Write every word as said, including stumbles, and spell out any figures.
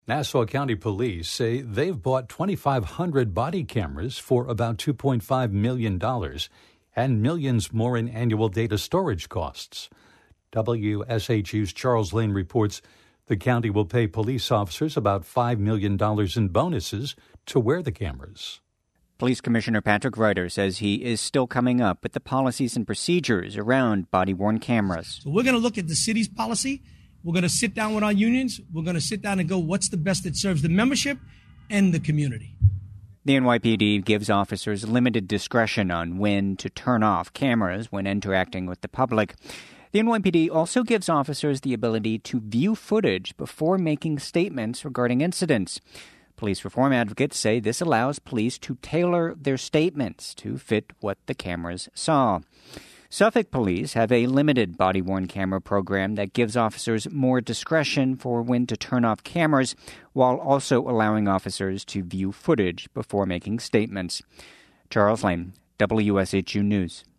Nassau County Police say they've bought twenty-five hundred body cameras for about two point five million dollars and millions more in annual data storage costs. W S H U's Charles Lane reports the county will pay police officers about five million dollars in bonuses to wear the cameras. Police Commissioner Patrick Ryder says he is still coming up with the policies and procedures around body-worn cameras. So we're going to look at the city's policy. We're going to sit down with our unions. We're going to sit down and go, what's the best that serves the membership and the community? The N Y P D gives officers limited discretion on when to turn off cameras when interacting with the public. The N Y P D also gives officers the ability to view footage before making statements regarding incidents. Police reform advocates say this allows police to tailor their statements to fit what the cameras saw. Suffolk Police have a limited body-worn camera program that gives officers more discretion for when to turn off cameras, while also allowing officers to view footage before making statements. Charles Lane, W S H U News.